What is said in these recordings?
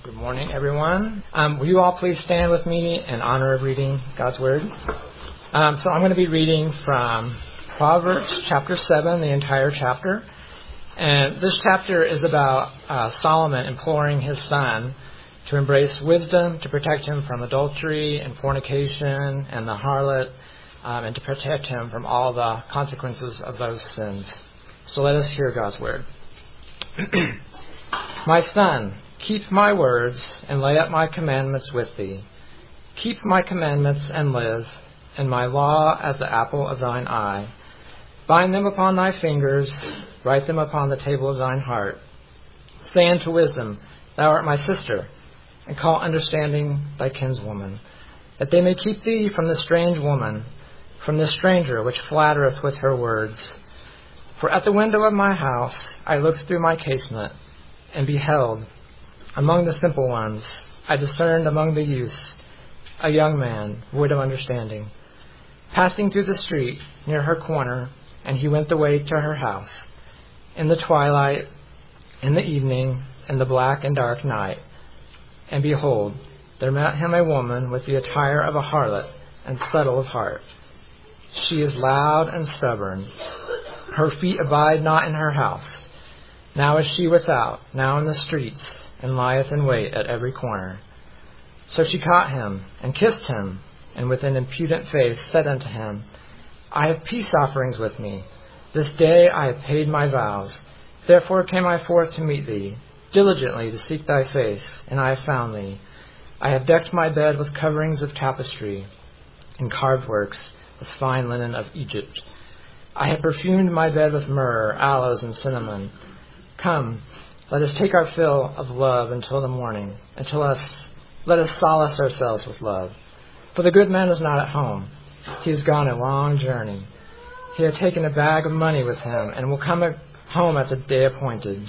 Good morning, everyone. Will you all please stand with me in honor of reading God's Word? So I'm going to be reading from Proverbs chapter 7, the entire chapter. And this chapter is about Solomon imploring his son to embrace wisdom, to protect him from adultery and fornication and the harlot, and to protect him from all the consequences of those sins. So let us hear God's Word. My son, keep my words and lay up my commandments with thee. Keep my commandments and live, and my law as the apple of thine eye. Bind them upon thy fingers, write them upon the table of thine heart. Say unto wisdom, thou art my sister, and call understanding thy kinswoman, that they may keep thee from the strange woman, from the stranger which flattereth with her words. For at the window of my house I looked through my casement, and beheld, among the simple ones, I discerned among the youths a young man, void of understanding, passing through the street near her corner, and he went the way to her house. In the twilight, in the evening, in the black and dark night. And behold, there met him a woman with the attire of a harlot and subtle of heart. She is loud and stubborn. Her feet abide not in her house. Now is she without, now in the streets, and lieth in wait at every corner. So she caught him, and kissed him, and with an impudent face said unto him, I have peace offerings with me. This day I have paid my vows. Therefore came I forth to meet thee, diligently to seek thy face, and I have found thee. I have decked my bed with coverings of tapestry, and carved works with fine linen of Egypt. I have perfumed my bed with myrrh, aloes, and cinnamon. Come, let us take our fill of love until the morning. Let us solace ourselves with love. For the good man is not at home. He has gone a long journey. He had taken a bag of money with him, and will come home at the day appointed.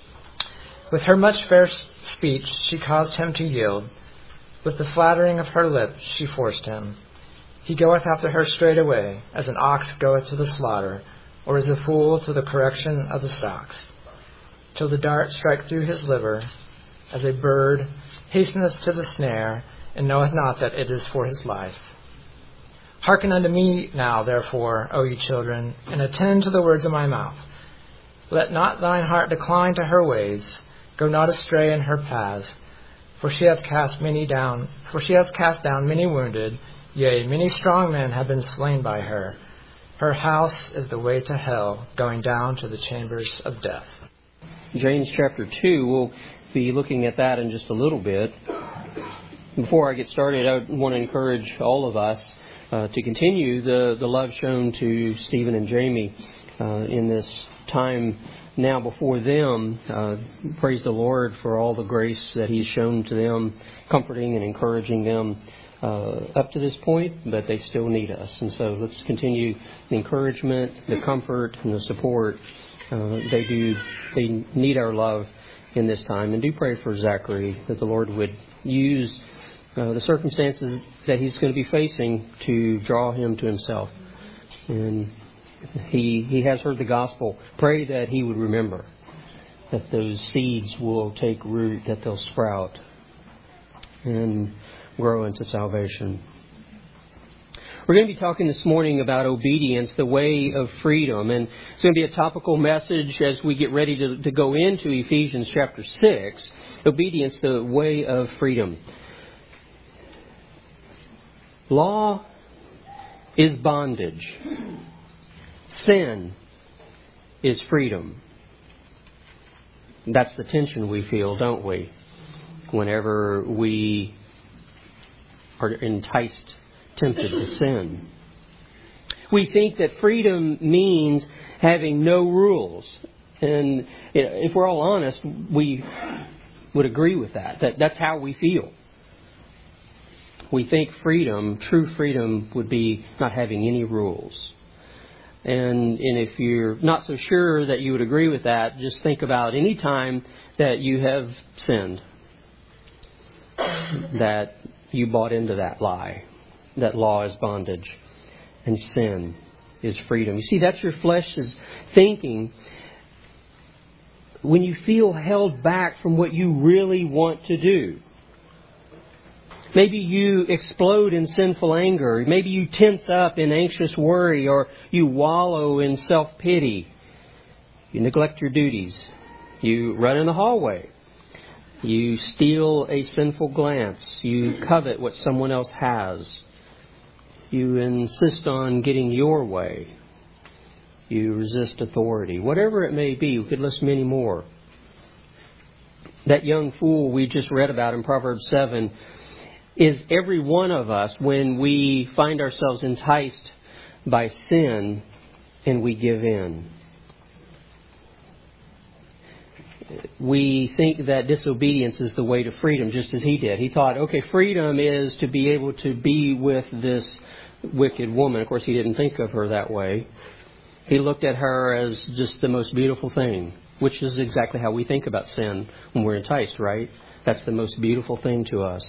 With her much fair speech she caused him to yield. With the flattering of her lips she forced him. He goeth after her straightway, as an ox goeth to the slaughter, or as a fool to the correction of the stocks. Till the dart strike through his liver, as a bird hasteneth to the snare, and knoweth not that it is for his life. Hearken unto me now, therefore, O ye children, and attend to the words of my mouth. Let not thine heart decline to her ways, go not astray in her paths, for she hath cast down many wounded, yea, many strong men have been slain by her. Her house is the way to hell, going down to the chambers of death. James chapter 2, we'll be looking at that in just a little bit. Before I get started, I want to encourage all of us to continue the love shown to Stephen and Jamie in this time now before them. Praise the Lord for all the grace that He's shown to them, comforting and encouraging them up to this point, but they still need us. And so let's continue the encouragement, the comfort, and the support. They need our love in this time. And do pray for Zachary, that the Lord would use the circumstances that he's going to be facing to draw him to Himself. And he has heard the gospel. Pray that he would remember, that those seeds will take root, that they'll sprout and grow into salvation. We're going to be talking this morning about obedience, the way of freedom. And it's going to be a topical message as we get ready to go into Ephesians chapter 6. Obedience, the way of freedom. Law is bondage. Sin is freedom. That's the tension we feel, don't we? Whenever we are enticed, tempted to sin. We think that freedom means having no rules. And if we're all honest, we would agree with that. That's how we feel. We think freedom, true freedom, would be not having any rules. And if you're not so sure that you would agree with that, just think about any time that you have sinned, that you bought into that lie. That law is bondage and sin is freedom. You see, that's your flesh's thinking. when you feel held back from what you really want to do. Maybe you explode in sinful anger. Maybe you tense up in anxious worry, or you wallow in self-pity. You neglect your duties. You run in the hallway. You steal a sinful glance. You covet what someone else has. You insist on getting your way. You resist authority. Whatever it may be, we could list many more. That young fool we just read about in Proverbs 7 is every one of us when we find ourselves enticed by sin and we give in. We think that disobedience is the way to freedom, just as he did. He thought, okay, freedom is to be able to be with this wicked woman. Of course, he didn't think of her that way. He looked at her as just the most beautiful thing, which is exactly how we think about sin when we're enticed, right? That's the most beautiful thing to us.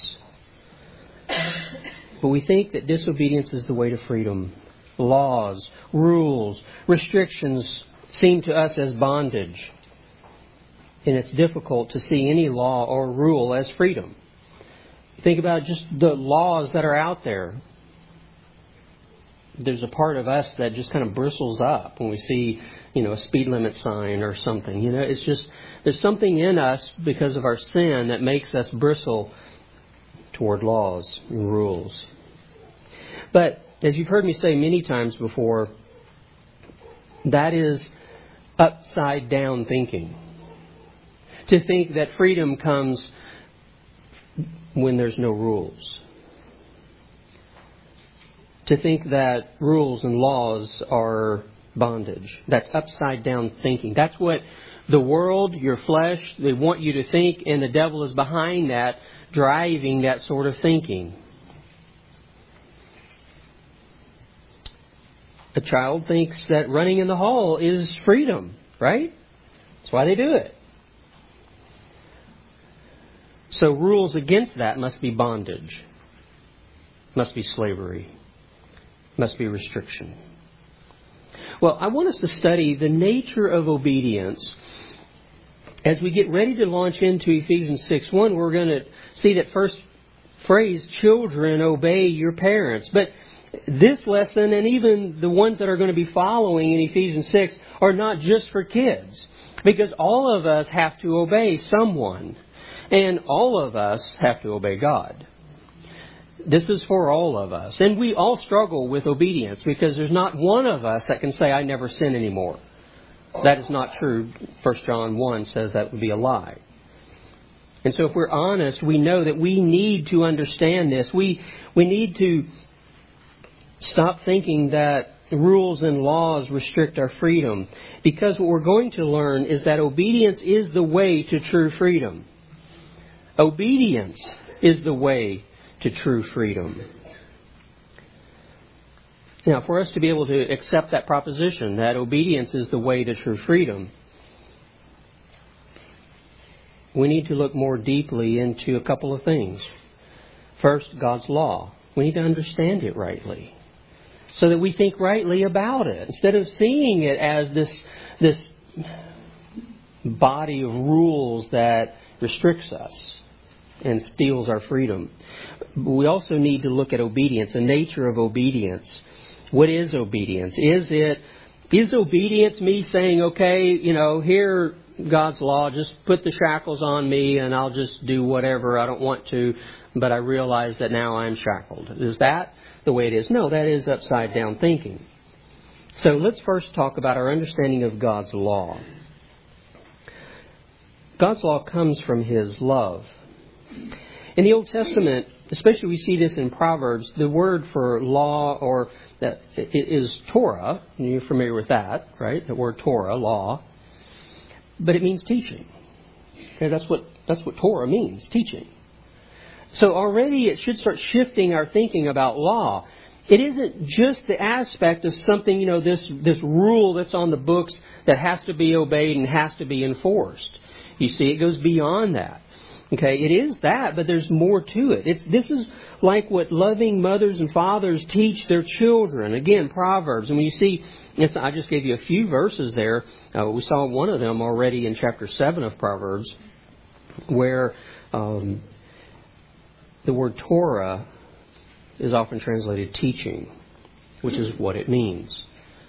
But we think that disobedience is the way to freedom. Laws, rules, restrictions seem to us as bondage. And it's difficult to see any law or rule as freedom. Think about just the laws that are out there. There's a part of us that just kind of bristles up when we see, a speed limit sign or something. It's just, there's something in us because of our sin that makes us bristle toward laws and rules. But as you've heard me say many times before, that is upside down thinking. To think that freedom comes when there's no rules. To think that rules and laws are bondage. That's upside down thinking. That's what the world, your flesh, they want you to think, and the devil is behind that, driving that sort of thinking. A child thinks that running in the hall is freedom, right? That's why they do it. So rules against that must be bondage, must be slavery, must be restriction. Well, I want us to study the nature of obedience. As we get ready to launch into Ephesians 6:1, we're going to see that first phrase, children, obey your parents. But this lesson, and even the ones that are going to be following in Ephesians 6, are not just for kids. Because all of us have to obey someone. And all of us have to obey God. This is for all of us. And we all struggle with obedience because there's not one of us that can say, I never sin anymore. That is not true. 1 John 1 says that would be a lie. And so if we're honest, we know that we need to understand this. We need to stop thinking that rules and laws restrict our freedom. Because what we're going to learn is that obedience is the way to true freedom. Obedience is the way to true freedom. Now, for us to be able to accept that proposition, that obedience is the way to true freedom, we need to look more deeply into a couple of things. First, God's law. We need to understand it rightly so that we think rightly about it. Instead of seeing it as this body of rules that restricts us and steals our freedom. We also need to look at obedience, the nature of obedience. What is obedience? Is obedience me saying, okay, here, God's law, just put the shackles on me and I'll just do whatever I don't want to, but I realize that now I'm shackled. Is that the way it is? No, that is upside down thinking. So let's first talk about our understanding of God's law. God's law comes from His love. In the Old Testament, especially we see this in Proverbs, the word for law is Torah. You're familiar with that, right? The word Torah, law. But it means teaching. Okay, that's what Torah means, teaching. So already it should start shifting our thinking about law. It isn't just the aspect of something, this rule that's on the books that has to be obeyed and has to be enforced. You see, it goes beyond that. Okay, it is that, but there's more to it. This is like what loving mothers and fathers teach their children. Again, Proverbs. And when you see, I just gave you a few verses there. We saw one of them already in chapter 7 of Proverbs, where the word Torah is often translated teaching, which is what it means.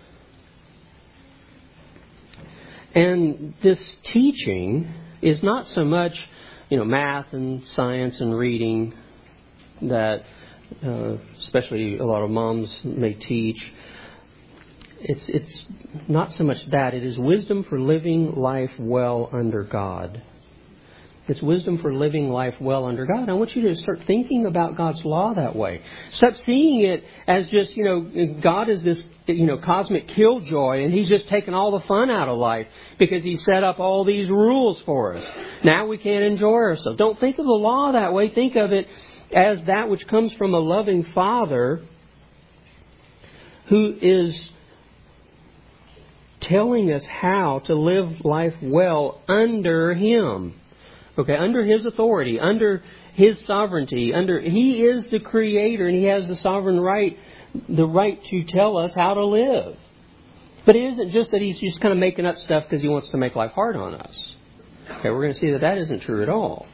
And this teaching is not so much, math and science and reading that especially a lot of moms may teach. It's not so much that. It is wisdom for living life well under God. It's wisdom for living life well under God. I want you to start thinking about God's law that way. Stop seeing it as just, God is this, cosmic killjoy and He's just taking all the fun out of life because He set up all these rules for us. Now we can't enjoy ourselves. Don't think of the law that way. Think of it as that which comes from a loving Father who is telling us how to live life well under Him. Okay, under His authority, under His sovereignty, He is the Creator and He has the sovereign right, the right to tell us how to live. But it isn't just that He's just kind of making up stuff because He wants to make life hard on us. Okay, we're going to see that isn't true at all.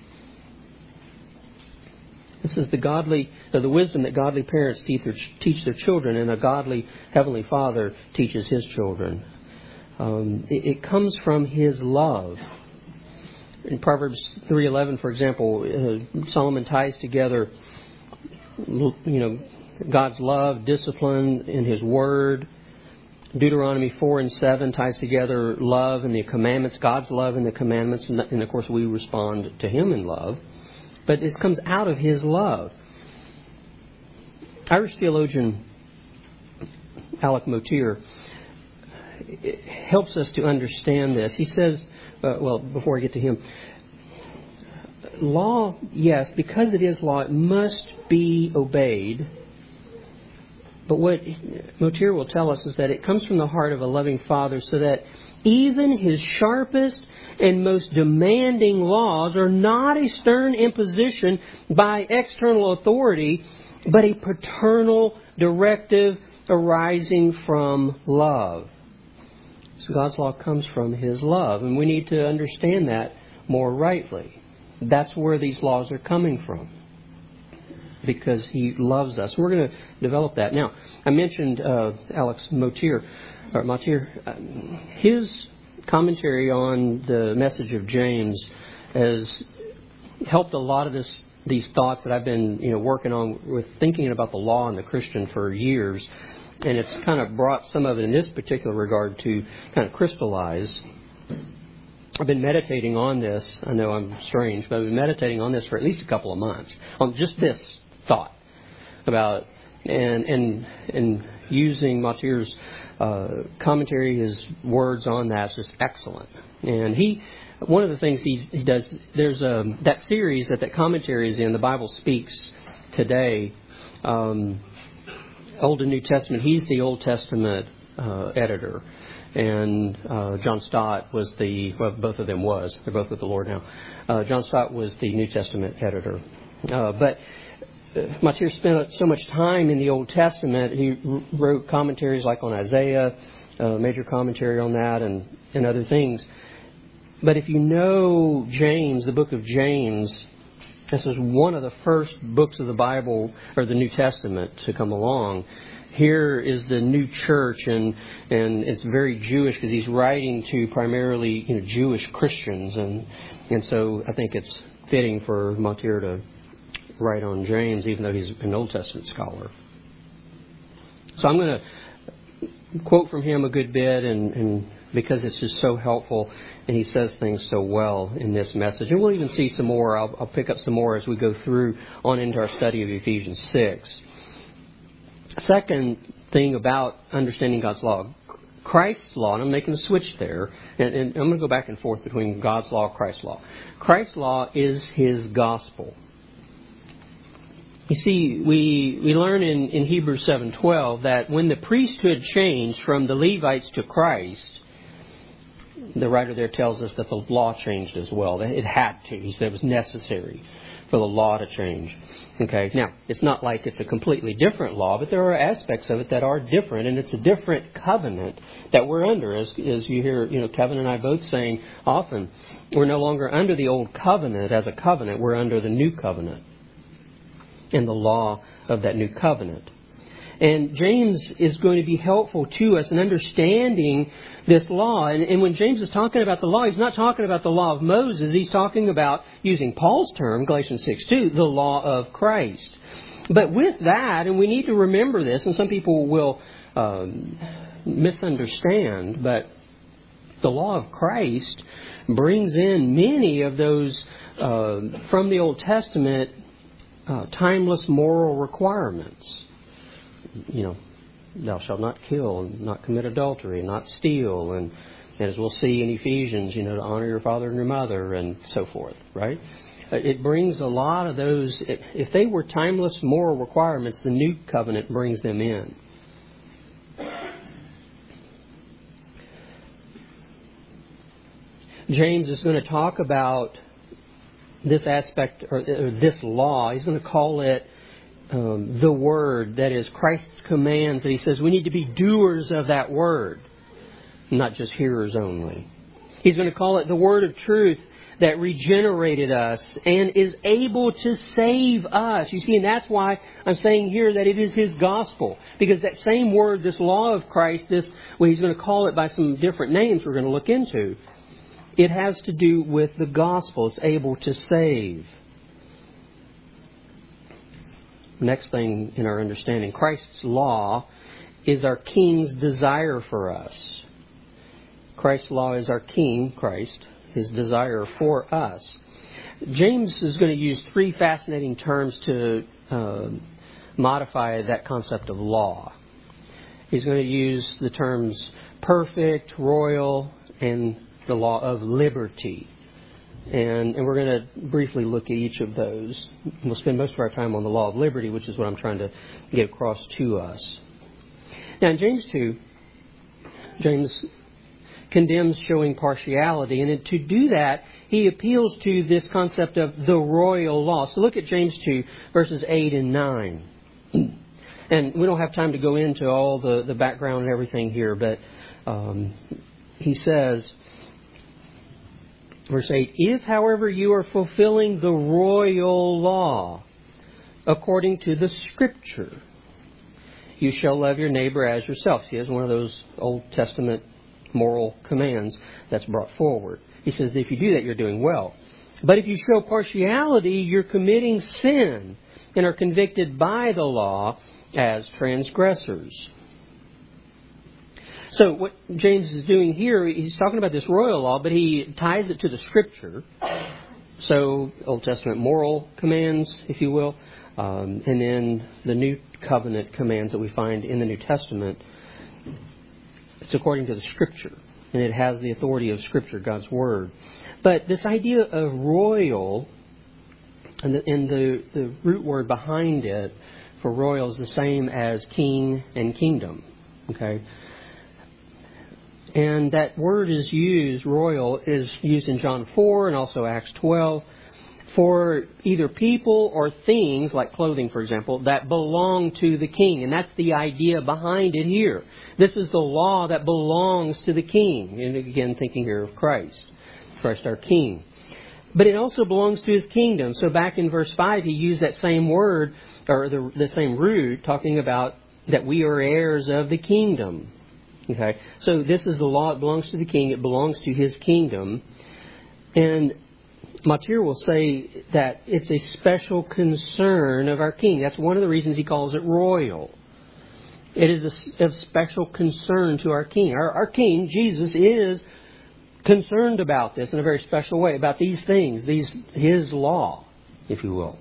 This is the wisdom that godly parents teach their children, and a godly Heavenly Father teaches His children. It comes from His love. In Proverbs 3:11, for example, Solomon ties together, God's love, discipline in His Word. Deuteronomy 4:7 ties together love and the commandments, God's love and the commandments, and of course we respond to Him in love. But it comes out of His love. Irish theologian Alec Motyer helps us to understand this. He says, before I get to him, law, yes, because it is law, it must be obeyed. But what Motyer will tell us is that it comes from the heart of a loving Father so that even His sharpest and most demanding laws are not a stern imposition by external authority, but a paternal directive arising from love. So God's law comes from His love, and we need to understand that more rightly. That's where these laws are coming from, because He loves us. We're going to develop that. Now, I mentioned Alex Motyer. His commentary on the message of James has helped a lot of these thoughts that I've been working on with thinking about the law and the Christian for years. And it's kind of brought some of it in this particular regard to kind of crystallize. I've been meditating on this. I know I'm strange, but I've been meditating on this for at least a couple of months on just this thought about and using Motyer's commentary, his words on that is just excellent. And one of the things he does, there's that series that commentary is in, The Bible Speaks Today, Old and New Testament. He's the Old Testament editor. And John Stott was both of them was. They're both with the Lord now. John Stott was the New Testament editor. But Motyer spent so much time in the Old Testament. He wrote commentaries like on Isaiah, major commentary on that, and other things. But if you know James, the book of James, this is one of the first books of the Bible, or the New Testament, to come along. Here is the new church, and it's very Jewish because he's writing to primarily Jewish Christians, and so I think it's fitting for Motyer to write on James, even though he's an Old Testament scholar. So I'm going to quote from him a good bit, and because it's just so helpful, and he says things so well in this message. And we'll even see some more. I'll pick up some more as we go through on into our study of Ephesians 6. Second thing about understanding God's law, Christ's law, and I'm making a switch there, and I'm going to go back and forth between God's law and Christ's law. Christ's law is His gospel. You see, we learn in Hebrews 7:12 that when the priesthood changed from the Levites to Christ, the writer there tells us that the law changed as well. It had to. He said it was necessary for the law to change. Okay. Now, it's not like it's a completely different law, but there are aspects of it that are different, and it's a different covenant that we're under. As you hear, Kevin and I both saying often, we're no longer under the old covenant as a covenant. We're under the new covenant and the law of that new covenant. And James is going to be helpful to us in understanding this law. And when James is talking about the law, he's not talking about the law of Moses. He's talking about, using Paul's term, Galatians 6:2, the law of Christ. But with that, and we need to remember this, and some people will misunderstand, but the law of Christ brings in many of those from the Old Testament timeless moral requirements. Thou shalt not kill, and not commit adultery, not steal, and as we'll see in Ephesians, to honor your father and your mother, and so forth, right? It brings a lot of those. If they were timeless moral requirements, the new covenant brings them in. James is going to talk about this aspect, or this law. He's going to call it the Word, that is Christ's commands, that he says we need to be doers of that Word, not just hearers only. He's going to call it the Word of truth that regenerated us and is able to save us. You see, and that's why I'm saying here that it is His gospel. Because that same Word, this law of Christ, he's going to call it by some different names we're going to look into. It has to do with the gospel. It's able to save. Next thing in our understanding, Christ's law is our King's desire for us. Christ's law is our King, Christ, His desire for us. James is going to use three fascinating terms to modify that concept of law. He's going to use the terms perfect, royal, and the law of liberty. And we're going to briefly look at each of those. We'll spend most of our time on the law of liberty, which is what I'm trying to get across to us. Now, in James 2, James condemns showing partiality. And to do that, he appeals to this concept of the royal law. So look at James 2, verses 8 and 9. And we don't have time to go into all the background and everything here, but he says, verse 8, if, however, you are fulfilling the royal law according to the Scripture, you shall love your neighbor as yourself. See, it's one of those Old Testament moral commands that's brought forward. He says that if you do that, you're doing well. But if you show partiality, you're committing sin and are convicted by the law as transgressors. So what James is doing here, he's talking about this royal law, but he ties it to the Scripture. So Old Testament moral commands, if you will, and then the New Covenant commands that we find in the New Testament. It's according to the Scripture, and it has the authority of Scripture, God's Word. But this idea of royal, and the root word behind it for royal is the same as king and kingdom. Okay? And that word is used, royal, is used in John 4 and also Acts 12 for either people or things, like clothing, for example, that belong to the king. And that's the idea behind it here. This is the law that belongs to the king. And again, thinking here of Christ. Christ our king. But it also belongs to His kingdom. So back in verse 5, he used that same word, or the same root, talking about that we are heirs of the kingdom. Okay, so this is the law. It belongs to the king. It belongs to His kingdom. And Mottier will say that it's a special concern of our king. That's one of the reasons he calls it royal. It is a special concern to our king. Our king, Jesus, is concerned about this in a very special way, about these things, His law, if you will.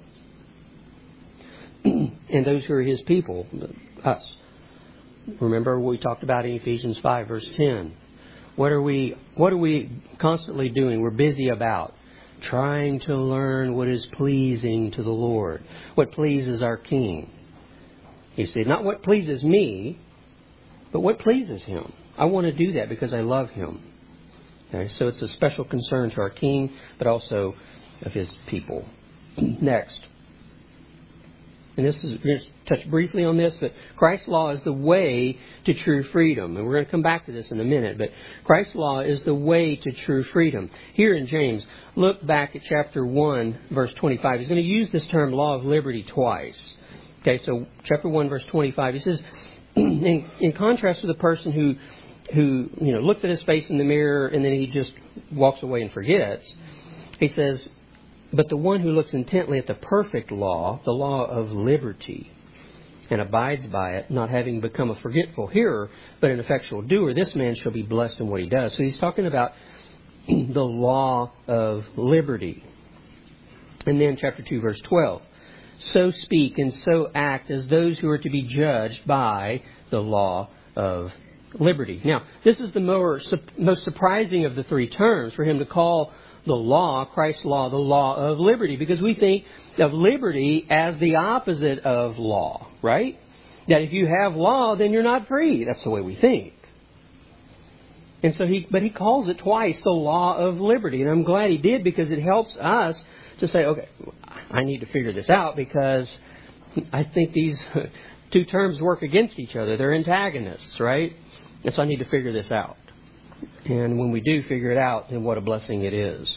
And those who are His people, us. Remember what we talked about in Ephesians 5, verse 10. What are we constantly doing? We're busy about trying to learn what is pleasing to the Lord, what pleases our King. You see, not what pleases me, but what pleases Him. I want to do that because I love Him. Okay, so it's a special concern to our King, but also of His people. Next. And this is, we're going to touch briefly on this, but Christ's law is the way to true freedom. And we're going to come back to this in a minute, but Christ's law is the way to true freedom. Here in James, look back at chapter 1, verse 25. He's going to use this term law of liberty twice. Okay, so chapter 1, verse 25, he says, in contrast to the person who looks at his face in the mirror and then he just walks away and forgets, he says, but the one who looks intently at the perfect law, the law of liberty, and abides by it, not having become a forgetful hearer, but an effectual doer, this man shall be blessed in what he does. So he's talking about the law of liberty. And then chapter 2, verse 12. So speak and so act as those who are to be judged by the law of liberty. Now, this is the most surprising of the three terms for him to call the law, Christ's law, the law of liberty, because we think of liberty as the opposite of law, right? That if you have law, then you're not free. That's the way we think. And so he calls it twice the law of liberty. And I'm glad he did, because it helps us to say, okay, I need to figure this out, because I think these two terms work against each other. They're antagonists, right? And so I need to figure this out. And when we do figure it out, then what a blessing it is.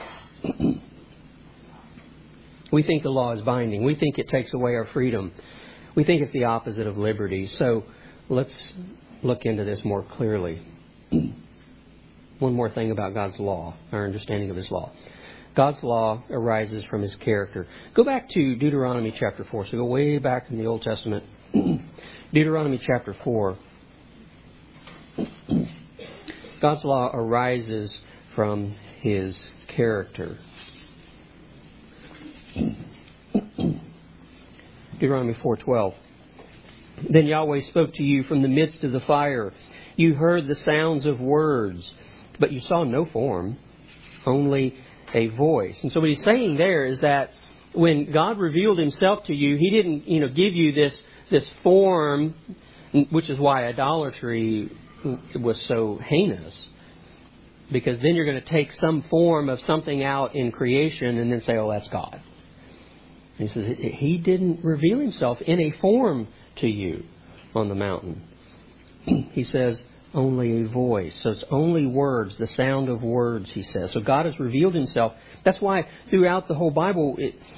We think the law is binding. We think it takes away our freedom. We think it's the opposite of liberty. So let's look into this more clearly. One more thing about God's law, our understanding of His law. God's law arises from His character. Go back to Deuteronomy chapter 4. So go way back in the Old Testament. Deuteronomy chapter 4. God's law arises from His character. Deuteronomy 4:12. Then Yahweh spoke to you from the midst of the fire. You heard the sounds of words, but you saw no form, only a voice. And so what he's saying there is that when God revealed Himself to you, He didn't, give you this form, which is why idolatry was so heinous, because then you're going to take some form of something out in creation and then say, oh, that's God. And he says He didn't reveal Himself in a form to you on the mountain. He says only a voice. So it's only words, the sound of words, he says. So God has revealed Himself. That's why throughout the whole Bible,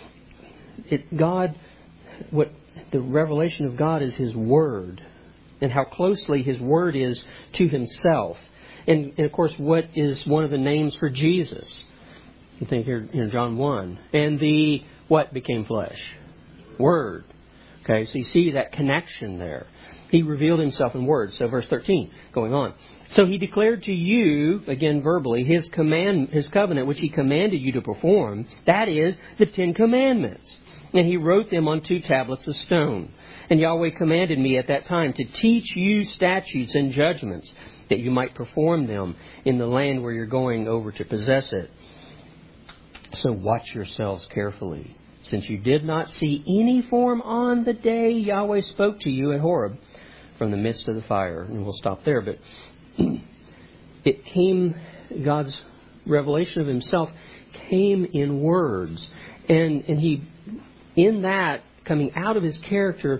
the revelation of God is His Word, and how closely His Word is to Himself. And of course, what is one of the names for Jesus? You think here in John 1. And what became flesh? Word. Okay, so you see that connection there. He revealed Himself in words. So verse 13, going on. So He declared to you, again verbally, His covenant, which He commanded you to perform. That is the 10 Commandments. And He wrote them on 2 tablets of stone. And Yahweh commanded me at that time to teach you statutes and judgments, that you might perform them in the land where you're going over to possess it. So watch yourselves carefully, since you did not see any form on the day Yahweh spoke to you at Horeb from the midst of the fire. And we'll stop there. But it came, God's revelation of Himself came in words. And He, in that, coming out of His character,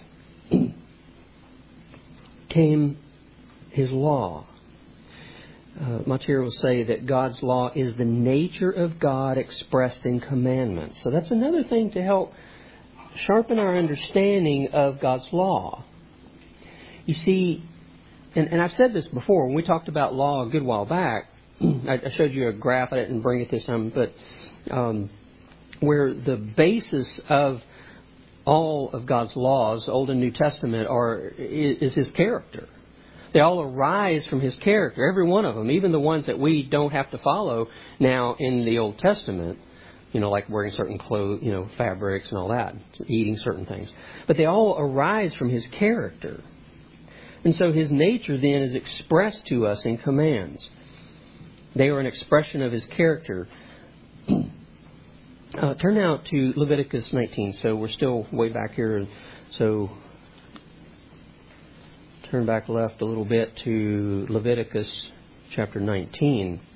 came His law. Matir will say that God's law is the nature of God expressed in commandments. So that's another thing to help sharpen our understanding of God's law. You see, and I've said this before, when we talked about law a good while back, I showed you a graph, I didn't bring it this time, but where the basis of all of God's laws, Old and New Testament, is His character. They all arise from His character, every one of them, even the ones that we don't have to follow now in the Old Testament, like wearing certain clothes, fabrics and all that, eating certain things. But they all arise from His character. And so His nature then is expressed to us in commands. They are an expression of His character. Turn now to Leviticus 19. So we're still way back here. So turn back left a little bit to Leviticus chapter 19.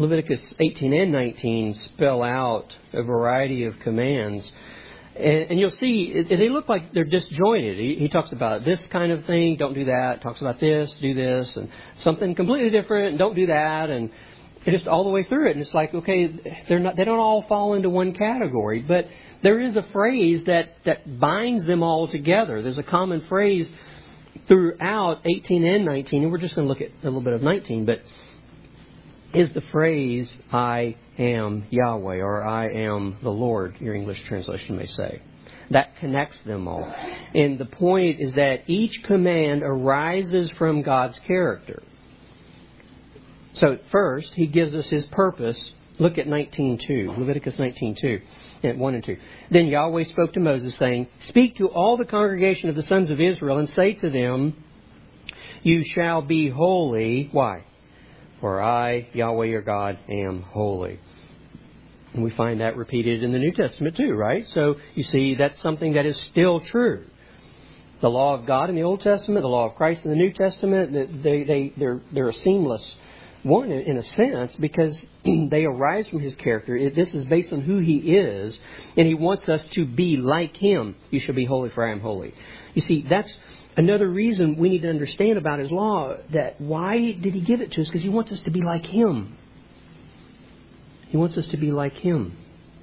Leviticus 18 and 19 spell out a variety of commands. And you'll see, they look like they're disjointed. He talks about this kind of thing, don't do that. Talks about this, do this. And something completely different, don't do that. And just all the way through it. And it's like, okay, they don't all fall into one category. But there is a phrase that binds them all together. There's a common phrase throughout 18 and 19. And we're just going to look at a little bit of 19. But is the phrase, I am Yahweh, or I am the Lord, your English translation may say. That connects them all. And the point is that each command arises from God's character. So first, He gives us His purpose. Look at 19:2, Leviticus 19:2, 1 and 2. Then Yahweh spoke to Moses, saying, Speak to all the congregation of the sons of Israel, and say to them, You shall be holy. Why? For I, Yahweh your God, am holy. And we find that repeated in the New Testament too, right? So you see, that's something that is still true. The law of God in the Old Testament, the law of Christ in the New Testament, they're a seamless one in a sense, because they arise from His character. This is based on who He is, and He wants us to be like Him. You shall be holy, for I am holy. You see, that's another reason we need to understand about His law, that why did He give it to us? Because He wants us to be like Him. He wants us to be like Him.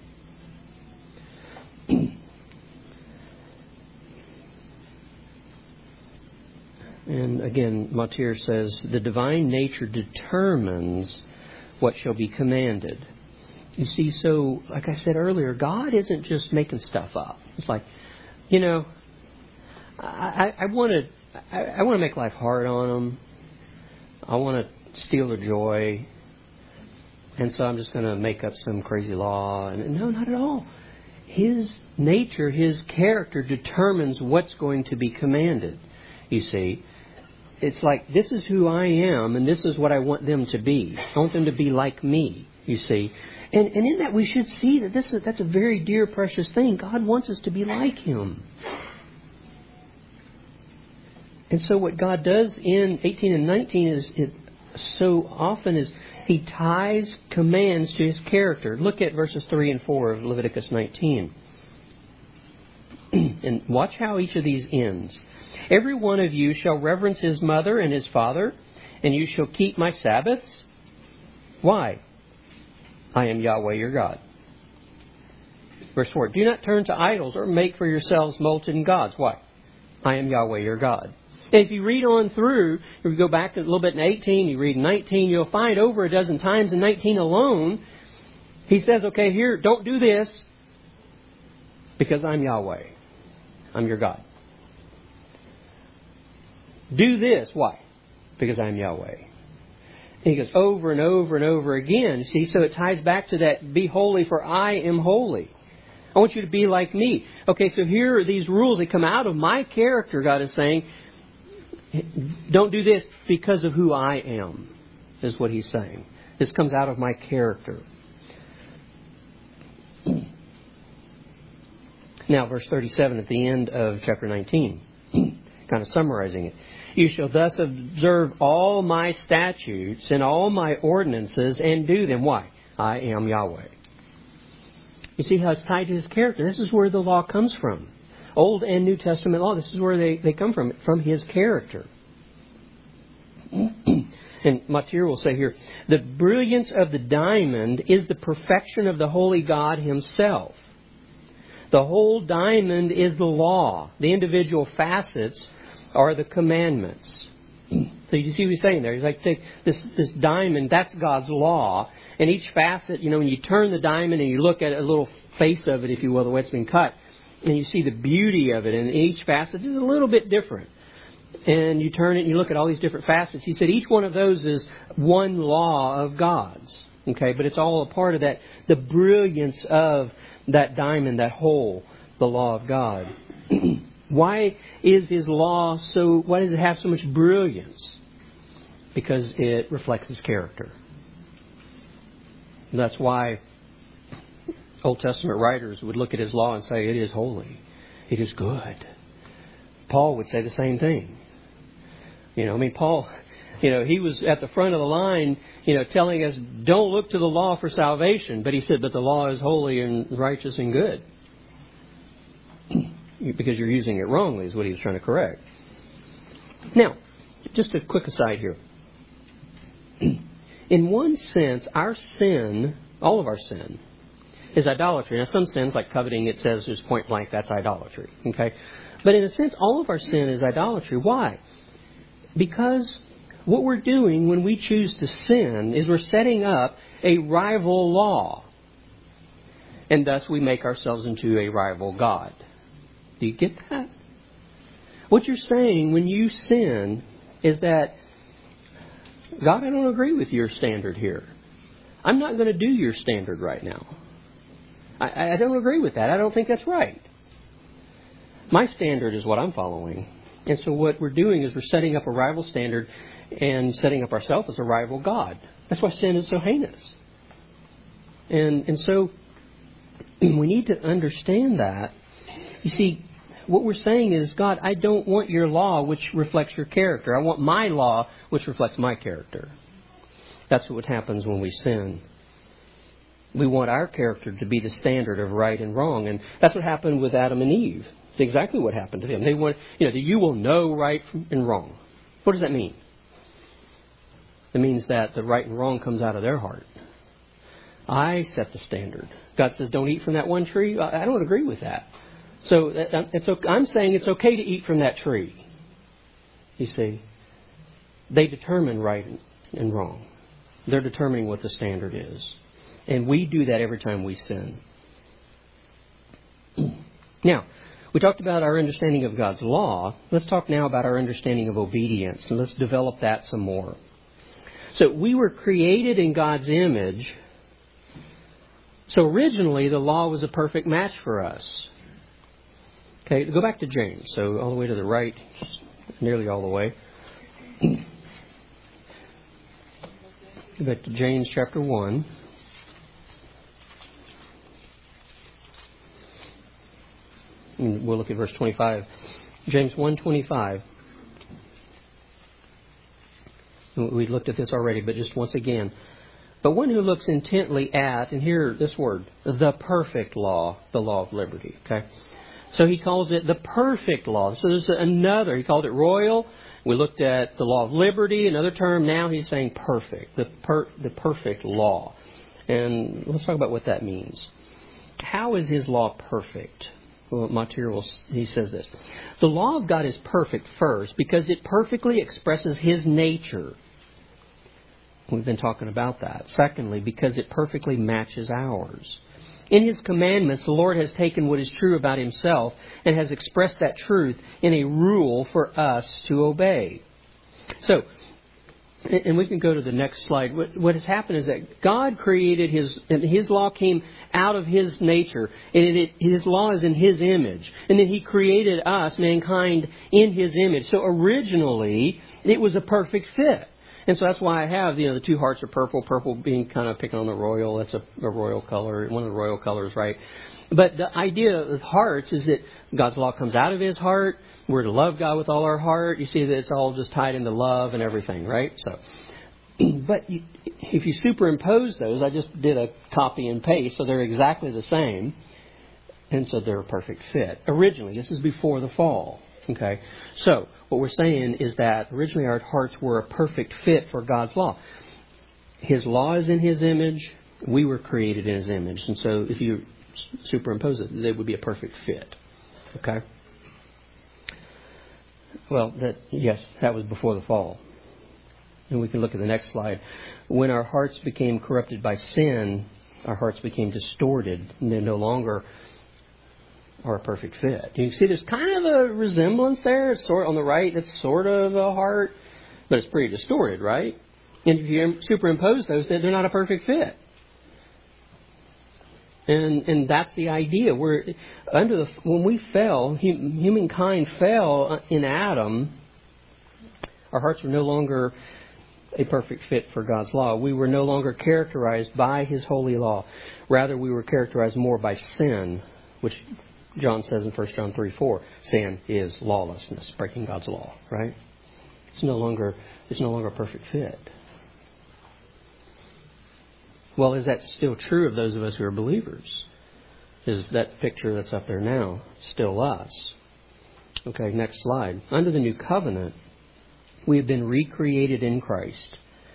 And again, Mottier says, the divine nature determines what shall be commanded. You see, so, like I said earlier, God isn't just making stuff up. It's like, you know, I want to make life hard on them. I want to steal their joy. And so I'm just going to make up some crazy law. And no, not at all. His nature, His character determines what's going to be commanded. You see, it's like, this is who I am, and this is what I want them to be. I want them to be like me, you see. And in that we should see that that's a very dear, precious thing. God wants us to be like Him. And so what God does in 18 and 19 so often is He ties commands to His character. Look at verses 3 and 4 of Leviticus 19. And watch how each of these ends. Every one of you shall reverence his mother and his father, and you shall keep my Sabbaths. Why? I am Yahweh your God. Verse 4. Do not turn to idols or make for yourselves molten gods. Why? I am Yahweh your God. And if you read on through, if you go back a little bit in 18, you read 19, you'll find over a dozen times in 19 alone, He says, okay, here, don't do this because I'm Yahweh. I'm your God. Do this. Why? Because I'm Yahweh. And He goes over and over and over again. See, so it ties back to that, be holy for I am holy. I want you to be like me. Okay, so here are these rules that come out of my character, God is saying. Don't do this because of who I am, is what He's saying. This comes out of my character. Now, verse 37 at the end of chapter 19, kind of summarizing it. You shall thus observe all my statutes and all my ordinances and do them. Why? I am Yahweh. You see how it's tied to His character. This is where the law comes from. Old and New Testament law, this is where they come from His character. And Mottier will say here, the brilliance of the diamond is the perfection of the holy God Himself. The whole diamond is the law. The individual facets are the commandments. So you see what He's saying there? He's like, take this diamond, that's God's law. And each facet, when you turn the diamond and you look at a little face of it, if you will, the way it's been cut, and you see the beauty of it, and each facet is a little bit different. And you turn it and you look at all these different facets. He said each one of those is one law of God's. Okay, but it's all a part of that, the brilliance of that diamond, that whole, the law of God. Why is His law why does it have so much brilliance? Because it reflects His character. And that's why Old Testament writers would look at His law and say, it is holy. It is good. Paul would say the same thing. Paul, He was at the front of the line, telling us, don't look to the law for salvation. But he said, but the law is holy and righteous and good. Because you're using it wrongly is what he was trying to correct. Now, just a quick aside here. In one sense, our sin, all of our sin, is idolatry. Now, some sins, like coveting, it says just point blank, that's idolatry. Okay? But in a sense, all of our sin is idolatry. Why? Because what we're doing when we choose to sin is we're setting up a rival law. And thus we make ourselves into a rival God. Do you get that? What you're saying when you sin is that, God, I don't agree with your standard here. I'm not going to do your standard right now. I don't agree with that. I don't think that's right. My standard is what I'm following. And so what we're doing is we're setting up a rival standard and setting up ourselves as a rival God. That's why sin is so heinous. And so we need to understand that. You see, what we're saying is, God, I don't want your law which reflects your character. I want my law which reflects my character. That's what happens when we sin. We want our character to be the standard of right and wrong. And that's what happened with Adam and Eve. It's exactly what happened to them. They want, you will know right and wrong. What does that mean? It means that the right and wrong comes out of their heart. I set the standard. God says, don't eat from that one tree. I don't agree with that. So I'm saying it's okay to eat from that tree. You see, they determine right and wrong. They're determining what the standard is. And we do that every time we sin. Now, we talked about our understanding of God's law. Let's talk now about our understanding of obedience. And let's develop that some more. So we were created in God's image. So originally, the law was a perfect match for us. Okay, go back to James. So all the way to the right, nearly all the way. Go back to James chapter 1. And we'll look at verse 25. James 1:25. We looked at this already, but just once again. But one who looks intently at, and here this word, the perfect law, the law of liberty. Okay, so he calls it the perfect law. So there's another. He called it royal. We looked at the law of liberty, another term. Now he's saying perfect, the perfect law. And let's talk about what that means. How is his law perfect? Well, Matir, he says this. The law of God is perfect first because it perfectly expresses his nature. We've been talking about that. Secondly, because it perfectly matches ours. In his commandments, the Lord has taken what is true about himself and has expressed that truth in a rule for us to obey. So, and we can go to the next slide. What has happened is that God created his law came out of his nature. And his law is in his image. And then he created us, mankind, in his image. So originally, it was a perfect fit. And so that's why I have, the two hearts are purple. Purple being kind of picking on the royal. That's a royal color, one of the royal colors, right? But the idea of hearts is that God's law comes out of his heart. We're to love God with all our heart. You see that it's all just tied into love and everything, right? So, but if you superimpose those, I just did a copy and paste, so they're exactly the same. And so they're a perfect fit. Originally, this is before the fall. Okay, so what we're saying is that originally our hearts were a perfect fit for God's law. His law is in his image. We were created in his image. And so if you superimpose it, they would be a perfect fit. Okay? Well, that was before the fall. And we can look at the next slide. When our hearts became corrupted by sin, our hearts became distorted. And they're no longer are a perfect fit. You see there's kind of a resemblance there. It's sort on the right, it's sort of a heart, but it's pretty distorted, right? And if you superimpose those, they're not a perfect fit. And that's the idea. When we fell, humankind fell in Adam, our hearts were no longer a perfect fit for God's law. We were no longer characterized by his holy law. Rather, we were characterized more by sin, which John says in 1 John 3:4, sin is lawlessness, breaking God's law, right? It's no longer a perfect fit. Well, is that still true of those of us who are believers? Is that picture that's up there now still us? Okay, next slide. Under the new covenant, we have been recreated in Christ.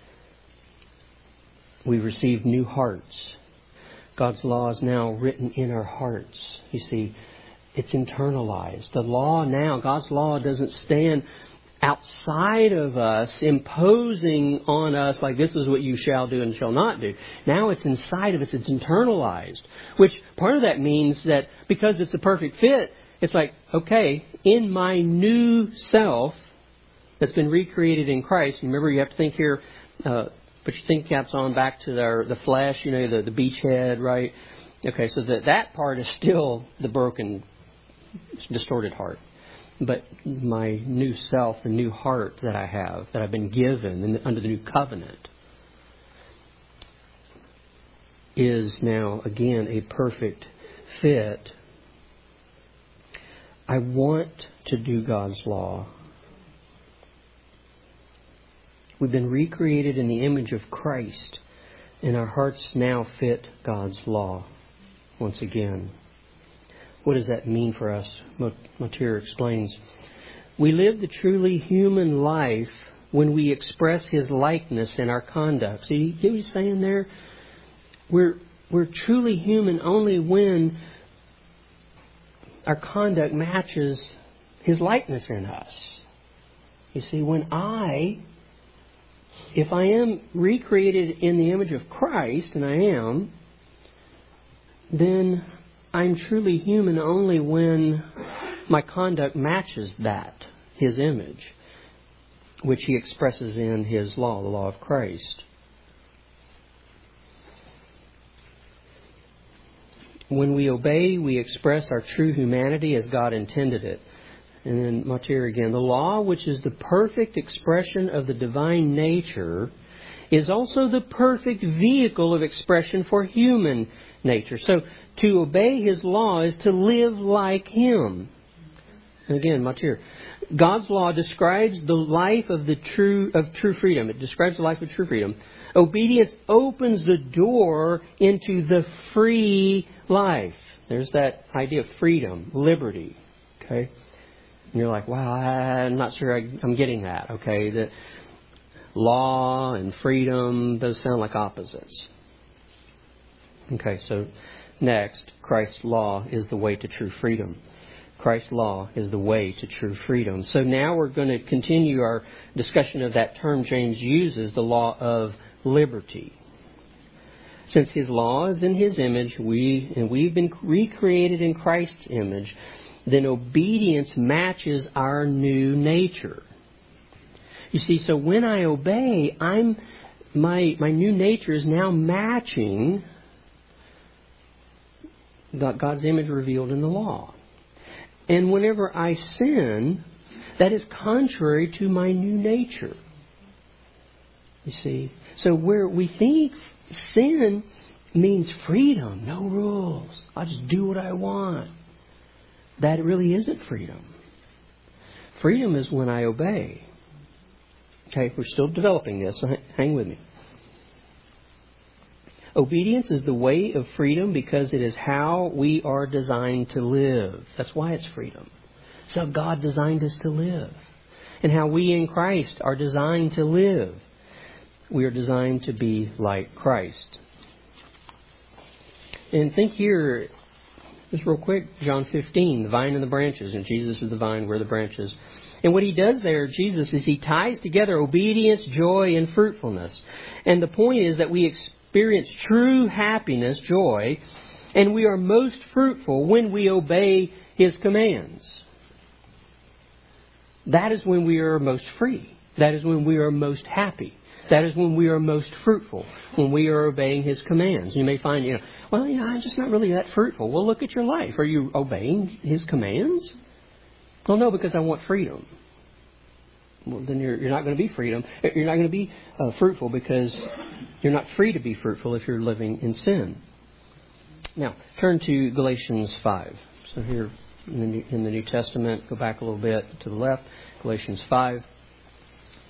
We've received new hearts. God's law is now written in our hearts. You see, it's internalized. The law now, God's law doesn't stand outside of us, imposing on us like this is what you shall do and shall not do. Now it's inside of us. It's internalized. Which part of that means that because it's a perfect fit, it's like, okay, in my new self that's been recreated in Christ. Remember, you have to think here, put your think caps on back to the flesh, the beachhead, right? Okay, so that part is still the broken, distorted heart. But my new self, the new heart that I have, that I've been given under the new covenant, is now, again, a perfect fit. I want to do God's law. We've been recreated in the image of Christ, and our hearts now fit God's law once again. What does that mean for us? Motyer explains. We live the truly human life when we express His likeness in our conduct. See, you get what he's saying there? We're truly human only when our conduct matches His likeness in us. You see, if I am recreated in the image of Christ, and I am, then I'm truly human only when my conduct matches that, His image, which He expresses in His law, the law of Christ. When we obey, we express our true humanity as God intended it. And then Motyer again, the law, which is the perfect expression of the divine nature, is also the perfect vehicle of expression for human nature. So to obey His law is to live like Him. And again, Motyer, God's law describes the life of true freedom. It describes the life of true freedom. Obedience opens the door into the free life. There's that idea of freedom, liberty. Okay? And you're like, wow, I'm not sure I'm getting that. Okay? The law and freedom, those sound like opposites. Okay, so next, Christ's law is the way to true freedom. Christ's law is the way to true freedom. So now we're going to continue our discussion of that term James uses, the law of liberty. Since His law is in His image, we've been recreated in Christ's image, then obedience matches our new nature. You see, so when I obey, my new nature is now matching God's image revealed in the law. And whenever I sin, that is contrary to my new nature. You see? So where we think sin means freedom, no rules, I'll just do what I want, that really isn't freedom. Freedom is when I obey. Okay, we're still developing this, so hang with me. Obedience is the way of freedom because it is how we are designed to live. That's why it's freedom. It's how God designed us to live. And how we in Christ are designed to live. We are designed to be like Christ. And think here, just real quick, John 15, the vine and the branches. And Jesus is the vine, we're the branches. And what He does there, Jesus, is He ties together obedience, joy, and fruitfulness. And the point is that we experience true happiness, joy, and we are most fruitful when we obey His commands. That is when we are most free. That is when we are most happy. That is when we are most fruitful, when we are obeying His commands. You may find, I'm just not really that fruitful. Well, look at your life. Are you obeying His commands? Well, no, because I want freedom. Well, then you're not going to be freedom. You're not going to be fruitful because you're not free to be fruitful if you're living in sin. Now, turn to Galatians 5. So here in the New Testament, go back a little bit to the left, Galatians 5.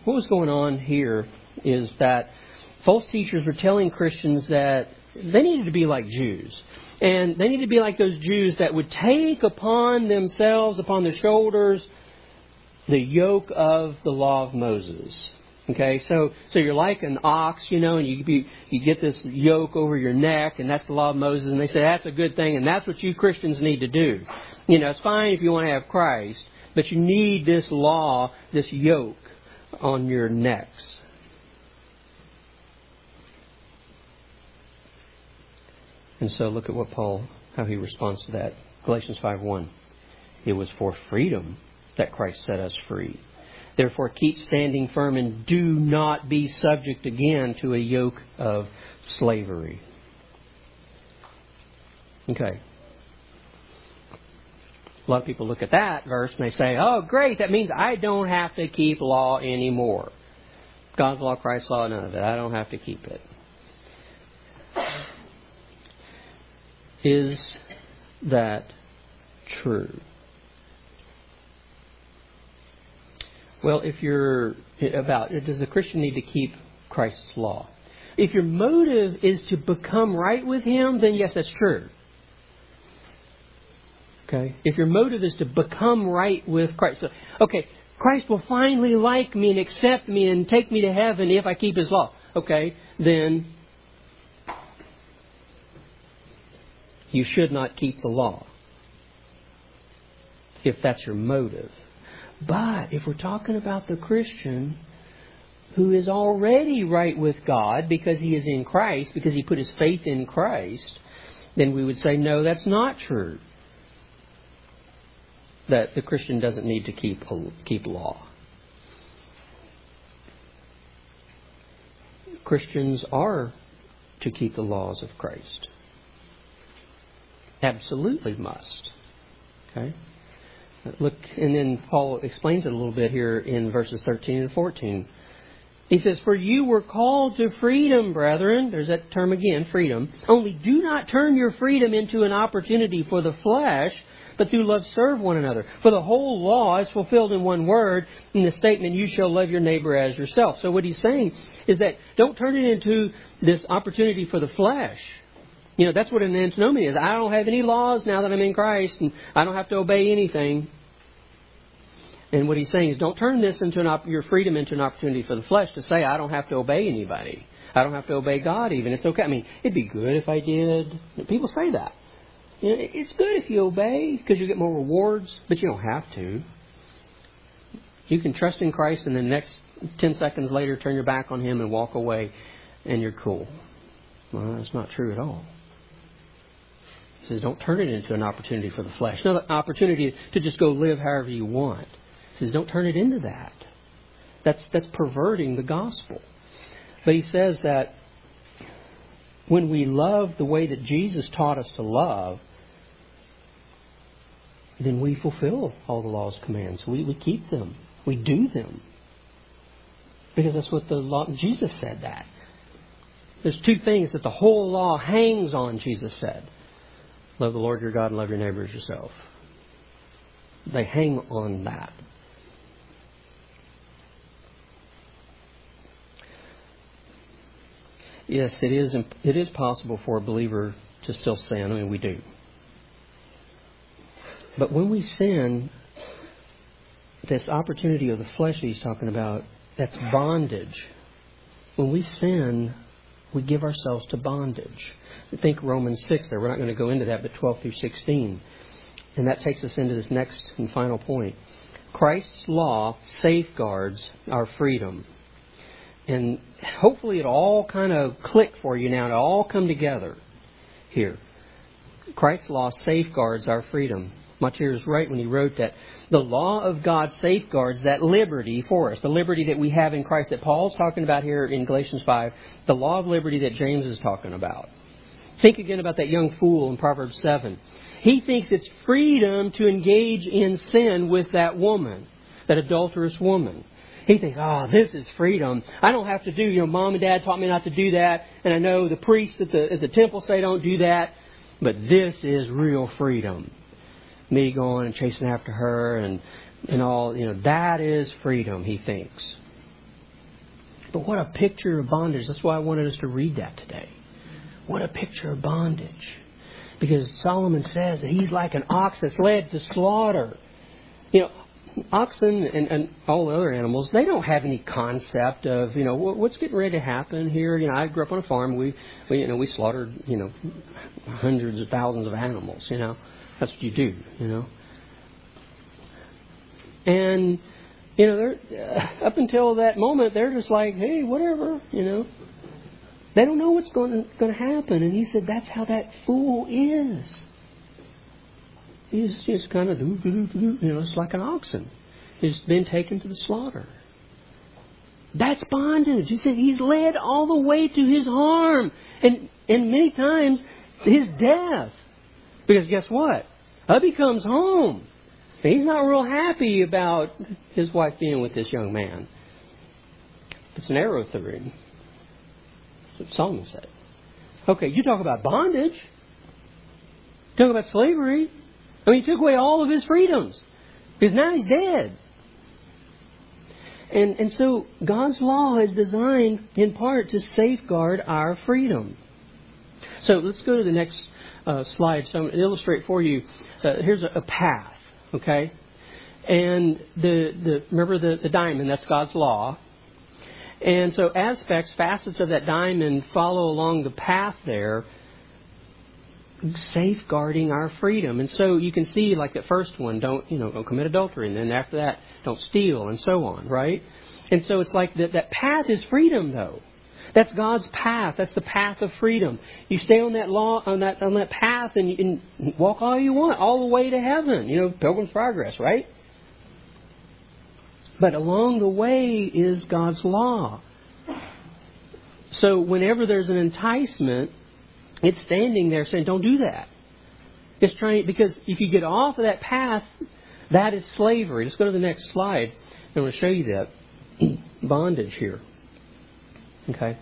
what was going on here is that false teachers were telling Christians that they needed to be like Jews. And they needed to be like those Jews that would take upon themselves, upon their shoulders, the yoke of the law of Moses. Okay, so you're like an ox, and you get this yoke over your neck, and that's the law of Moses, and they say that's a good thing, and that's what you Christians need to do. It's fine if you want to have Christ, but you need this law, this yoke on your necks. And so look at what how he responds to that. Galatians 5:1. It was for freedom that Christ set us free. Therefore, keep standing firm and do not be subject again to a yoke of slavery. Okay. A lot of people look at that verse and they say, oh, great, that means I don't have to keep law anymore. God's law, Christ's law, none of it. I don't have to keep it. Is that true? Well, does a Christian need to keep Christ's law? If your motive is to become right with Him, then yes, that's true. Okay? If your motive is to become right with Christ. So, okay, Christ will finally like me and accept me and take me to heaven if I keep His law. Okay, then you should not keep the law. If that's your motive. But if we're talking about the Christian who is already right with God because he is in Christ, because he put his faith in Christ, then we would say, no, that's not true. That the Christian doesn't need to keep law. Christians are to keep the laws of Christ. Absolutely must. Okay? Look, and then Paul explains it a little bit here in verses 13 and 14. He says, for you were called to freedom, brethren. There's that term again, freedom. Only do not turn your freedom into an opportunity for the flesh, but through love serve one another. For the whole law is fulfilled in one word, in the statement, you shall love your neighbor as yourself. So what he's saying is that don't turn it into this opportunity for the flesh. That's what an antinommy is. I don't have any laws now that I'm in Christ, and I don't have to obey anything. And what he's saying is don't turn this into your freedom into an opportunity for the flesh to say I don't have to obey anybody. I don't have to obey God even. It's okay. I mean, it'd be good if I did. People say that. It's good if you obey because you get more rewards, but you don't have to. You can trust in Christ and then the next 10 seconds later turn your back on Him and walk away and you're cool. Well, that's not true at all. He says, don't turn it into an opportunity for the flesh. Not an opportunity to just go live however you want. He says, don't turn it into that. That's perverting the gospel. But he says that when we love the way that Jesus taught us to love, then we fulfill all the law's commands. We keep them. We do them. Because that's what the law... Jesus said that. There's two things that the whole law hangs on, Jesus said. Love the Lord your God and love your neighbor as yourself. They hang on that. Yes, it is possible for a believer to still sin. I mean, we do. But when we sin, this opportunity of the flesh he's talking about, that's bondage. When we sin, we give ourselves to bondage. I think Romans 6 there. We're not going to go into that, but 12 through 16. And that takes us into this next and final point. Christ's law safeguards our freedom. And hopefully it all kind of click for you now. It'll all come together here. Christ's law safeguards our freedom. Matthias is right when he wrote that the law of God safeguards that liberty for us. The liberty that we have in Christ that Paul's talking about here in Galatians 5. The law of liberty that James is talking about. Think again about that young fool in Proverbs 7. He thinks it's freedom to engage in sin with that woman, that adulterous woman. He thinks, this is freedom. I don't have to do, Mom and Dad taught me not to do that. And I know the priests at the temple say don't do that. But this is real freedom. Me going and chasing after her and all, that is freedom, he thinks. But what a picture of bondage. That's why I wanted us to read that today. What a picture of bondage. Because Solomon says that he's like an ox that's led to slaughter. You know, oxen and all the other animals, they don't have any concept of, you know, what's getting ready to happen here. You know, I grew up on a farm. We slaughtered, you know, hundreds of thousands of animals, you know. That's what you do, you know. And, you know, they're up until that moment, they're just like, hey, whatever, you know. They don't know what's going to happen. And he said, that's how that fool is. He's just kind of, you know, it's like an oxen. He's been taken to the slaughter. That's bondage. He said he's led all the way to his harm. And many times, his death. Because guess what? Hubby comes home. And he's not real happy about his wife being with this young man. It's an arrow through him. That's what Solomon said. Okay, you talk about bondage. Talk about slavery. I mean, he took away all of his freedoms. Because now he's dead. And so God's law is designed in part to safeguard our freedom. So let's go to the next slide. So I'm going to illustrate for you. Here's a path. Okay? And remember the diamond, that's God's law. And so aspects, facets of that diamond follow along the path there, safeguarding our freedom. And so you can see, like the first one, don't commit adultery. And then after that, don't steal, and so on, right? And so it's like that path is freedom, though. That's God's path. That's the path of freedom. You stay on that law, on that path, and you can walk all you want, all the way to heaven. You know, Pilgrim's Progress, right? But along the way is God's law. So whenever there's an enticement, it's standing there saying, don't do that. It's trying, because if you get off of that path, that is slavery. Let's go to the next slide. I'm going to show you that. Bondage here. Okay.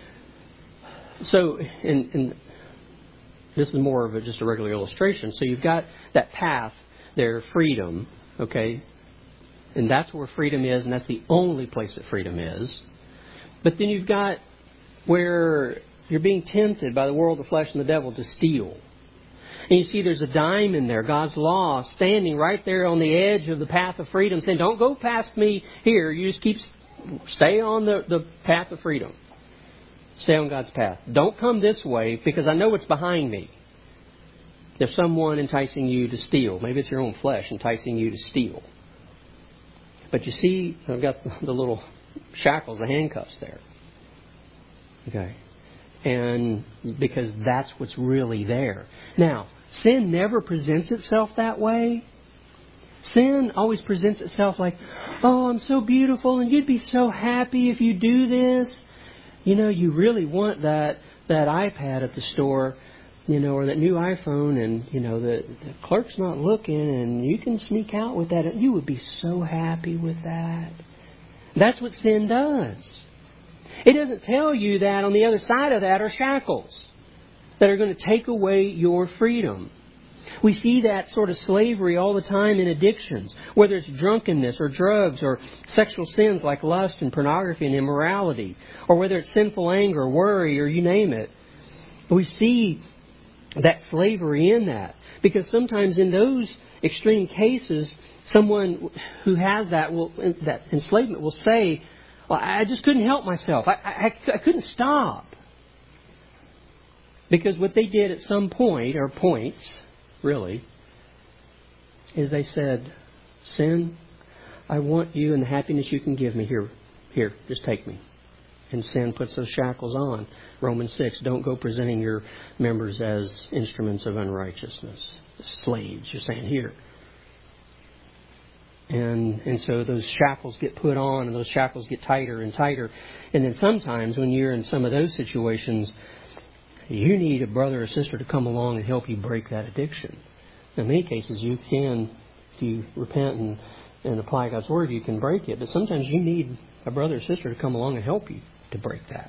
So, and this is more of just a regular illustration. So you've got that path there, freedom. Okay. And that's where freedom is, and that's the only place that freedom is. But then you've got where you're being tempted by the world, the flesh, and the devil to steal. And you see there's a diamond there, God's law, standing right there on the edge of the path of freedom, saying, don't go past me here. You just stay on the path of freedom. Stay on God's path. Don't come this way, because I know what's behind me. There's someone enticing you to steal. Maybe it's your own flesh enticing you to steal. But you see, I've got the little shackles, the handcuffs there. Okay. And because that's what's really there. Now, sin never presents itself that way. Sin always presents itself like, oh, I'm so beautiful and you'd be so happy if you do this. You know, you really want that iPad at the store, you know, or that new iPhone, and, you know, the clerk's not looking and you can sneak out with that. You would be so happy with that. That's what sin does. It doesn't tell you that on the other side of that are shackles that are going to take away your freedom. We see that sort of slavery all the time in addictions, whether it's drunkenness or drugs or sexual sins like lust and pornography and immorality, or whether it's sinful anger or worry or you name it. We see that slavery in that, because sometimes in those extreme cases, someone who has that enslavement will say, well, I just couldn't help myself. I couldn't stop. Because what they did at some point, or points, really, is they said, sin, I want you and the happiness you can give me. Here, just take me. And sin puts those shackles on. Romans 6, don't go presenting your members as instruments of unrighteousness. Slaves, you're saying, here. And so those shackles get put on, and those shackles get tighter and tighter. And then sometimes when you're in some of those situations, you need a brother or sister to come along and help you break that addiction. In many cases, you can, if you repent and apply God's Word, you can break it. But sometimes you need a brother or sister to come along and help you to break that.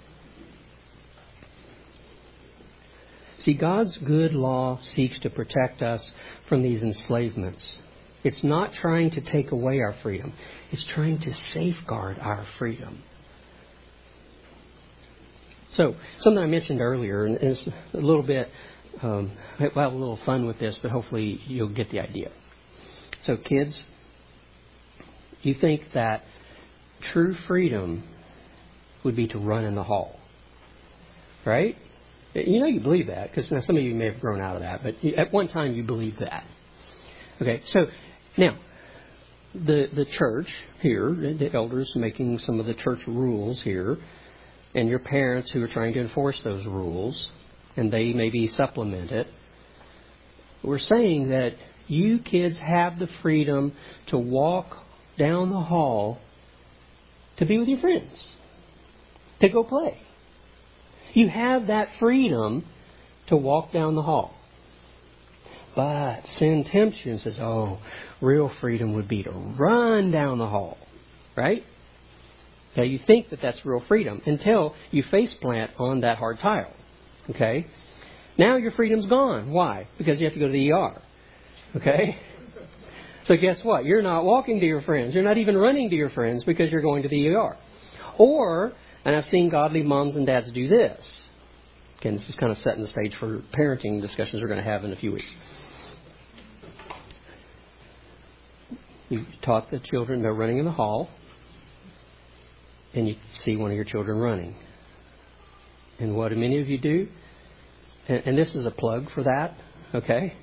See, God's good law seeks to protect us from these enslavements. It's not trying to take away our freedom. It's trying to safeguard our freedom. So, something I mentioned earlier, and it's a little bit, we'll have a little fun with this, but hopefully you'll get the idea. So, kids, you think that true freedom would be to run in the hall, right? You know you believe that, because some of you may have grown out of that, but at one time you believed that. Okay, so now, the church here, the elders making some of the church rules here, and your parents who are trying to enforce those rules, and they maybe supplement it, we're saying that you kids have the freedom to walk down the hall to be with your friends, to go play. You have that freedom to walk down the hall. But sin tempts you and says, oh, real freedom would be to run down the hall, right? Now, you think that that's real freedom until you face plant on that hard tile, okay? Now your freedom's gone. Why? Because you have to go to the ER, okay? So guess what? You're not walking to your friends. You're not even running to your friends because you're going to the ER. Or, and I've seen godly moms and dads do this. Again, this is kind of setting the stage for parenting discussions we're going to have in a few weeks. You taught the children they're running in the hall, and you see one of your children running. And what do many of you do? And this is a plug for that, okay?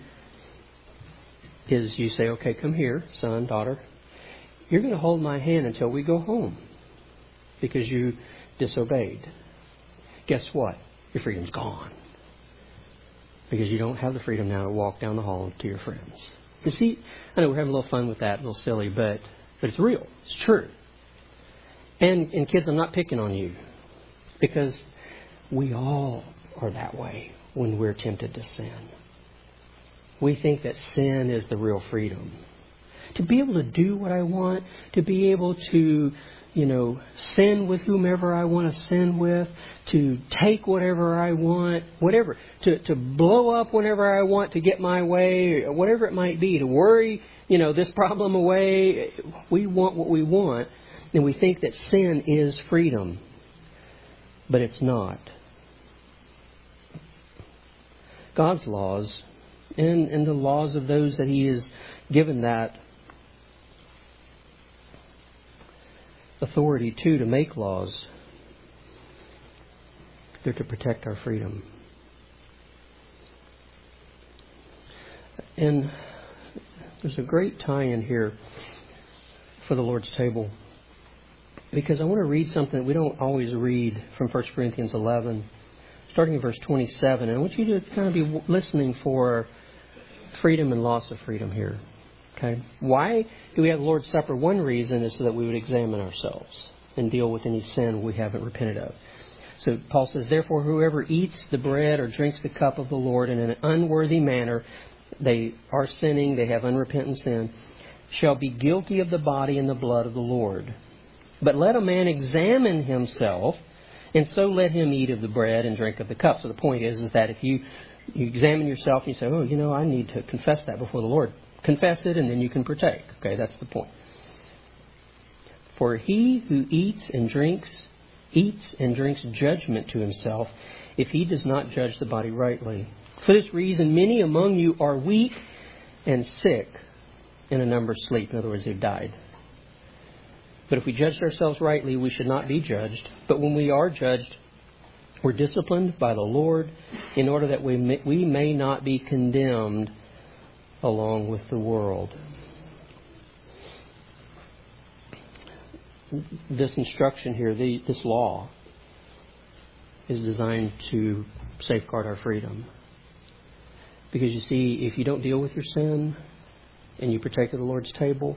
Is you say, okay, come here, son, daughter. You're going to hold my hand until we go home because you disobeyed. Guess what? Your freedom's gone. Because you don't have the freedom now to walk down the hall to your friends. You see, I know we're having a little fun with that, a little silly, but it's real. It's true. And kids, I'm not picking on you. Because we all are that way when we're tempted to sin. We think that sin is the real freedom. To be able to do what I want, to be able to, sin with whomever I want to sin with, to take whatever I want, whatever, to blow up whenever I want to get my way, whatever it might be, to worry, this problem away. We want what we want, and we think that sin is freedom. But it's not. God's laws and the laws of those that He has given that authority to make laws, they're to protect our freedom. And there's a great tie-in here for the Lord's table, because I want to read something that we don't always read from 1 Corinthians 11, starting in verse 27. And I want you to kind of be listening for freedom and loss of freedom here. Okay? Why do we have the Lord's Supper? One reason is so that we would examine ourselves and deal with any sin we haven't repented of. So Paul says, therefore, whoever eats the bread or drinks the cup of the Lord in an unworthy manner, they are sinning, they have unrepentant sin, shall be guilty of the body and the blood of the Lord. But let a man examine himself, and so let him eat of the bread and drink of the cup. So the point is that if you examine yourself and you say, I need to confess that before the Lord. Confess it and then you can partake. Okay, that's the point. For he who eats and drinks judgment to himself, if he does not judge the body rightly. For this reason, many among you are weak and sick, and a number sleep. In other words, they've died. But if we judged ourselves rightly, we should not be judged. But when we are judged, we're disciplined by the Lord in order that we may not be condemned along with the world. This instruction here, this law, is designed to safeguard our freedom. Because you see, if you don't deal with your sin and you partake of the Lord's table,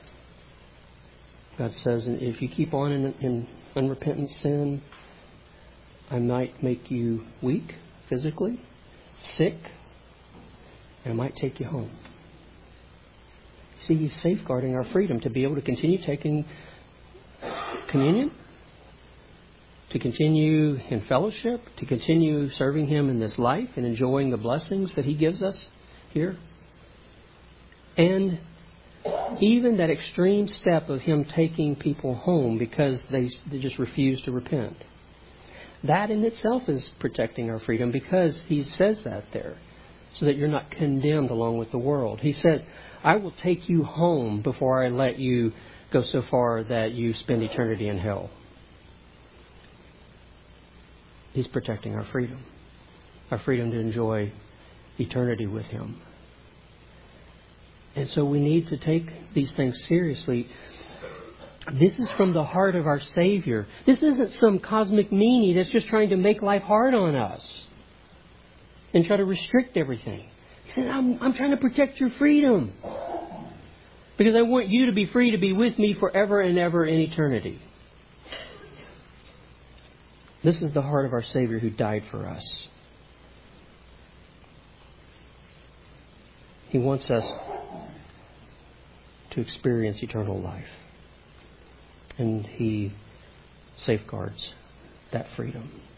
God says, if you keep on in unrepentant sin, I might make you weak physically, sick, and I might take you home. See, He's safeguarding our freedom to be able to continue taking communion, to continue in fellowship, to continue serving Him in this life and enjoying the blessings that He gives us here. And even that extreme step of Him taking people home because they just refuse to repent. that in itself is protecting our freedom, because He says that there, so that you're not condemned along with the world. He says, I will take you home before I let you go so far that you spend eternity in hell. He's protecting our freedom to enjoy eternity with Him. And so we need to take these things seriously. This is from the heart of our Savior. This isn't some cosmic meanie that's just trying to make life hard on us and try to restrict everything. He said, I'm trying to protect your freedom, because I want you to be free to be with me forever and ever in eternity. This is the heart of our Savior who died for us. He wants us to experience eternal life. And He safeguards that freedom.